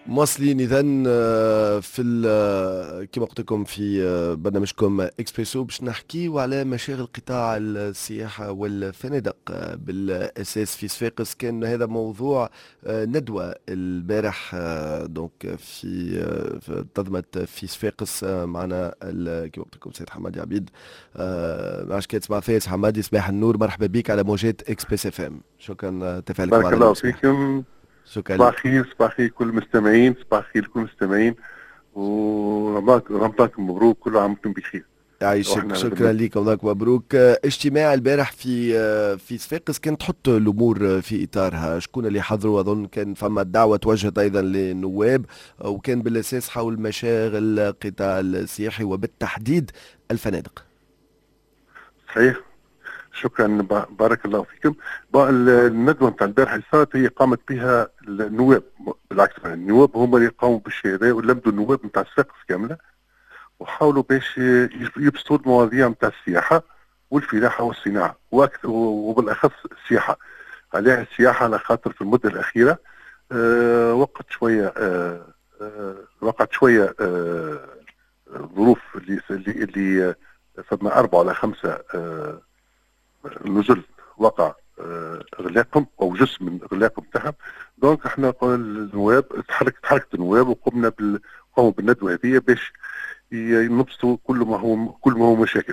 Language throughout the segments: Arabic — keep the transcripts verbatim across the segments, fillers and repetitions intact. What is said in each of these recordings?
مواصلين اذا في ال- كما قلت لكم في برنامجكم اكسبريسو باش نحكيو على مشاغل قطاع السياحه والفنادق بالاساس في صفاقس. كان هذا موضوع ندوه البارح دونك في في- تنظمت في صفاقس معنا ال- كما قلت لكم سيد حمادي عبيد. معاش كاتب مع فايز حمادي. صباح النور، مرحبا بك على موجات اكسبريس اف ام. شكرا تفاعلك بارك معنا اليوم الله صباح. فيكم. شكرا صباح لك. الخير، صباح الخير كل المستمعين، صباح الخير لكل المستمعين، ورمضانكم مبروك، كل عام وانتم بخير. يعيشك، واحنا شكرا لازم لك وناك مبروك. آه، اجتماع البارح في آه، في صفاقس كان تحط الامور آه، في اطارها. شكون اللي حضروا؟ اظن كان فما دعوه توجهت ايضا للنواب، آه، وكان بالاساس حول مشاغل القطاع السياحي وبالتحديد الفنادق. صحيح. شكرا، ب- بارك الله فيكم. بقى ال- الندوه نتاع البارحه اللي صارت هي قامت بها النواب، بالعكس يعني النواب هم اللي قاموا بالشيء هذا، ولمدوا النواب نتاع صفاقس كامله، وحاولوا باش يبسطوا المواضيع نتاع السياحه والفلاحه والصناعه، واكثر وبالاخص السياحه. عليها السياحه على خاطر في المده الاخيره آه، وقت شويه آه، آه، وقعت شويه آه، ظروف اللي اللي اللي آه، فما اربعه ولا خمسه آه، نزل وقع آه، اغلاقهم او جزء من اغلاقهم تاعهم. دونك احنا النواب تحركت تحركت النواب وقمنا بال قاموا بالندوه هذه باش ينبسطوا كل ما هو كل ما هو مشاكل،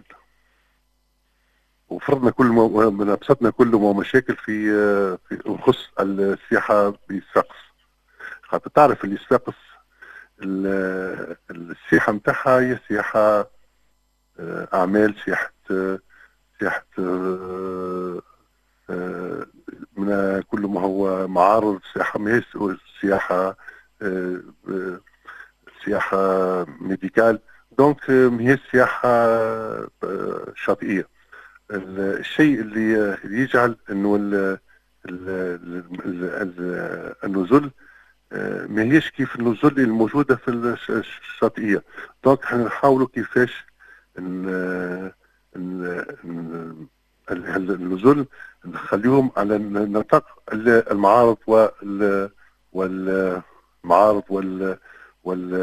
وفرضنا كل ما ابسطنا كل ما هو مشاكل في آه، في يخص السياحه بصفاقس. خاطر تعرف اللي صفاقس ال- السياحه نتاعها هي سياحه آه، اعمال، سياحه آه، سياحه آه، آه، من كل ما هو معارض سياحه، ماهيش سياحه آه، آه، سياحه ميديكال. دونك آه، ماهيش سياحه آه، شاطئيه. الشيء اللي اللي يجعل انه ال- ال- ال- ال- النزل آه، ما هيش كيف النزل الموجودة في الش- الشاطئية. دونك احنا نحاولوا كيفاش ن- ن- ن- ال- النزل نخليهم على نطاق ال- المعارض وال والمعارض وال وال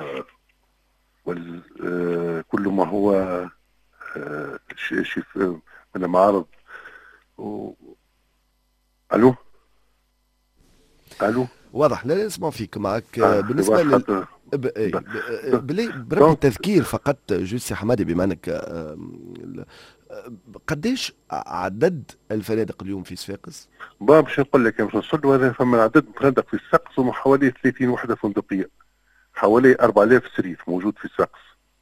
وال آه، كل ما هو آه، شيء شيء من المعارض و... الو الو. واضح، لا لا نسمع فيك معك. آه، اه بالنسبه خباش لل خاطر ب... ب... إيه، ب... آه، ب... بلي بربي دونك تذكير فقط جوسي حمادي، بما انك آه، ال- آه، قديش عدد الفنادق اليوم في صفاقس؟ با باش نقول لك باش نوصل له هذا. فما عدد فنادق في السقس هم حوالي ثلاثين وحده فندقيه، حوالي أربعة آلاف سرير موجود في السقس.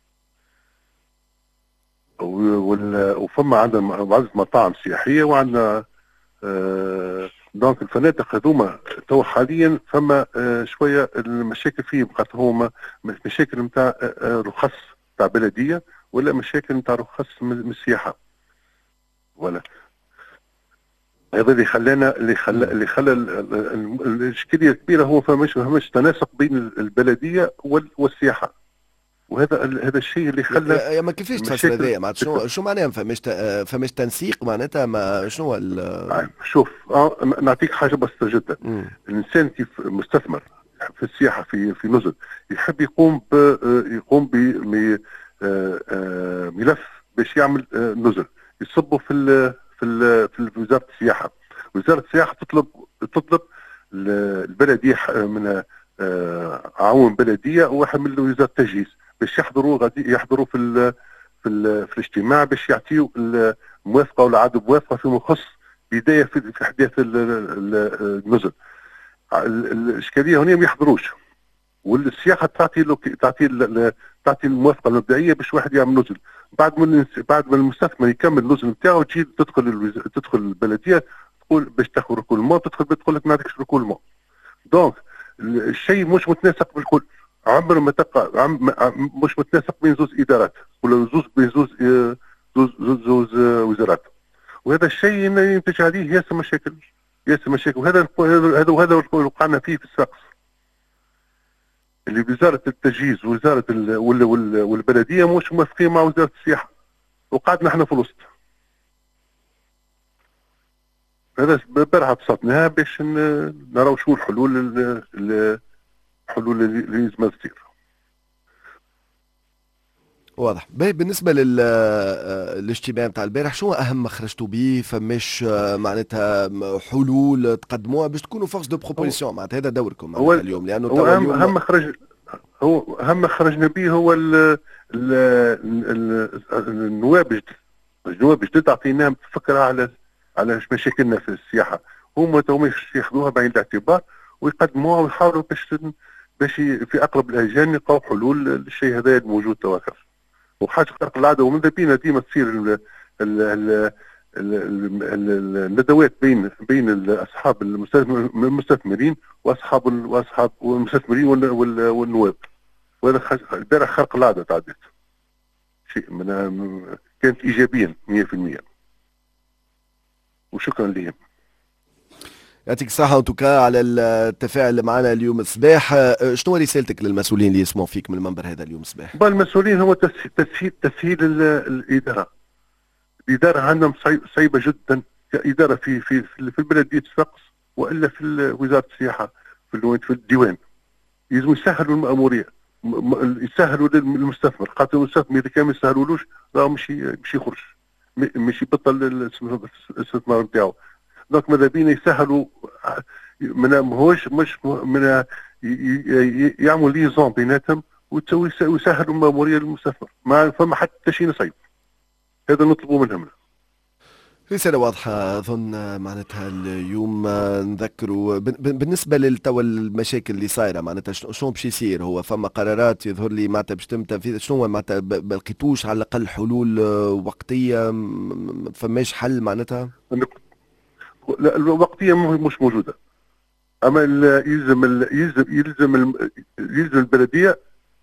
وال... وفما عندنا عدد مطاعم سياحيه، وعندنا آه... دونك الفنادق هذوما تو حاليا فما آه شويه المشاكل فيهم، خاطر هما مشاكل نتاع آه آه، رخص نتاع بلديه، ولا مشاكل نتاع رخص من من السياحه، ولا هذا اللي خلانا اللي خلى مم. اللي خلى ال- ال- ال- الاشكاليه الكبيره. هو فماش فماش تناسق بين البلديه وال- والسياحه، وهذا ال- هذا الشيء اللي يا خلى يا يا ما كيفاش تفسر المشاكل هذايا؟ معناتها شنو تكثر. شنو معناها ما فماش ت- آه، فماش تنسيق؟ معناتها ما شنو هو ال- آه، شوف آه، نعطيك حاجه بسيطه جدا. مم. الانسان كيف مستثمر في السياحه في في نزل يحب يقوم ب آه، يقوم بملف باش يعمل آه، نزل يصبه في ال في ال في وزاره السياحه. وزاره السياحه تطلب تطلب ال- البلديه ح- من آه، عون بلديه، وواحد من وزاره التجهيز باش يحضروا غادي يحضروا في ال في ال في الاجتماع باش يعطيوا الموافقه ولا عدم موافقه فيما يخص بدايه في في احداث ال- ال- النزل. ال- الاشكاليه هنا ما يحضروش، والسياحه تعطي له تعطي ال- تعطي الموافقه المبدئيه باش واحد يعمل نزل. بعد من بعد ما المستثمر يكمل النزل نتاعو تجي تدخل الوز... تدخل البلديه تقول باش تاخذ ركولمون، تدخل تقول لك ما عندكش ركولمون. دونك الشيء مش متناسق بالكل. عمر ما تلقى عم... عم- مش متناسق بين زوز ادارات ولا زوز بين زوز آه، زوز زوز, زوز آه، وزارات. وهذا الشيء ينتج عليه ياسر مشاكل، ياسر مشاكل. وهذا هذا هذا هذا اللي وقعنا فيه في السقف، اللي وزاره التجهيز ووزاره ال... وال... وال... والبلديه مش موافقين مع وزاره السياحه، وقعدنا احنا في الوسط. هذا البارحه بسطناها باش ن... نراو شو الحلول ال... ال... حلول اللي اللي لازم تصير. واضح. باهي، بالنسبة للاجتماع نتاع البارح، شو أهم ما خرجتوا به؟ فماش آه، معناتها م- حلول تقدموها باش تكونوا فورس دو هو بروبوزيسيون؟ معناتها هذا دوركم هو معناتها اليوم، لأنه هو توا اهم اليوم. اهم خرج هو اهم ما خرجنا به هو ال ال ال النواب الجدد. النواب الجدد اعطيناهم فكره على على مشاكلنا في السياحه. هما تو ياخذوها بعين الاعتبار ويقدموها ويحاولوا باش باش في اقرب الاجال يلقاو حلول للشيء هذا الموجود تو. وحاجه خارقه العاده، وماذا بينا ديما تصير ال ال ال ال- ال- ال- الندوات بين بين اصحاب المستثمرين واصحاب ال- واصحاب والمستثمرين وال- وال- والنواب. وهذا خ- البارح خارق العاده تعدت شيء من كانت ايجابيا مية في المية. وشكرا لهم. يعطيك الصحة ان توكا على التفاعل اللي معنا اليوم الصباح. آه، شنو رسالتك للمسؤولين اللي يسمعوا فيك من المنبر هذا اليوم الصباح؟ المسؤولين هو تسهيل تسهيل, تسهيل ال- الاداره. الاداره عندهم صعيب- صعيبه جدا كاداره في في في في البلديه صفاقس والا في ال- وزاره السياحه في الو- في الديوان. لازم يسهلوا المأمورية، م- م- يسهلوا للمستثمر، خاطر المستثمر إذا كان ما يسهلولوش راه مش ي- مش يخرج، م- مش يبطل الاستثمار نتاعو. دونك ماذا بينا يسهلوا، من ماهوش مش من ي- ي- يعملوا ليزون بيناتهم وتسوي ويسهلوا المأمورية للمستثمر. ما فما حتى شيء صعيب. هذا نطلبوا منهم. رسالة واضحة أظن. معناتها اليوم آه، نذكروا بن- بن- بالنسبة للتوا المشاكل اللي صايرة، معناتها شنو شنو باش يصير؟ هو فما قرارات يظهر لي معناتها باش تمتى، شنو هو معناتها ب- ما لقيتوش على الأقل حلول آه، وقتية؟ م- ما فماش حل معناتها؟ لا، الوقتية مو- مش موجودة. أما ال- يلزم ال- يلزم يلزم ال- يلزم البلدية.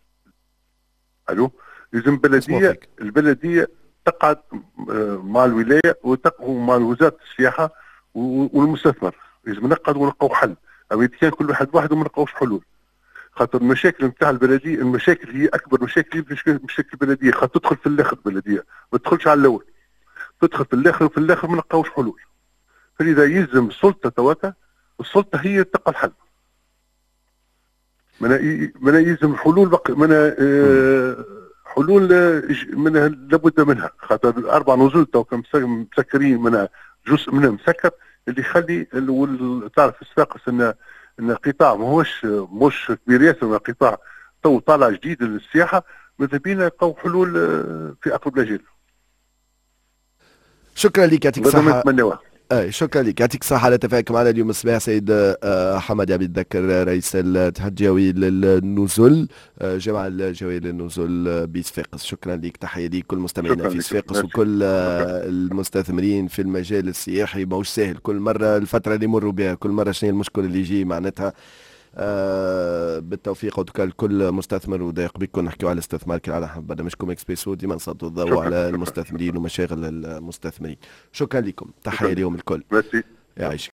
الو يلزم اسمع البلديه فيك. البلديه تقعد آه، مع الولايه ومع وزاره السياحه و- والمستثمر. لازم نقعد ونلقاو حل. اما اذا كان كل واحد وحده ما نلقاوش حلول. خاطر المشاكل نتاع البلديه، المشاكل هي اكبر مشاكل مشاكل مشاكل البلديه. خاطر تدخل في الاخر البلديه، ما تدخلش على الاول، تدخل في الاخر وفي الاخر ما نلقاوش حلول. فلذا يلزم السلطه توكا، السلطه هي تلقى الحل. من من يلزم حلول بق... من آه حلول آه، ج- منها لابد منها. خاطر اربع نزول تو مسكرين، منها جزء منها مسكر اللي يخلي ال- وال- تعرف الصفاقس ان ان قطاع ماهوش مش كبير ياسر، من قطاع تو طالع جديد للسياحه. ماذا بينا نلقاو حلول آه، في اقرب الاجل. شكرا لك، يعطيك وهذا ما الصحة. نتمناوه. اي شكرا لك، يعطيك الصحة على تفاعلك معنا اليوم الصباح. سيد آه، حمد عبيد ذكر، رئيس الاتحاد الجوي للنزل، آه، جامعة الجوية للنزل آه، بصفاقس. شكرا لك، تحية لك كل مستمعينا شكرا في لك. صفاقس ماشي. وكل شكرا. آه، المستثمرين في المجال السياحي. ماهوش سهل كل مرة، الفترة اللي يمروا بها كل مرة شنو هي المشكلة اللي يجي معناتها. آه بالتوفيق وتكال كل مستثمر. ودايق بكم نحكيو على الاستثمار كالعادة. احنا برنامجكم اكسبريسو ديما نسلطوا الضوء شكرا. على شكرا. المستثمرين ومشاغل المستثمرين. شكرا لكم، تحية شكرا. لهم الكل. ميرسي. يعيشك.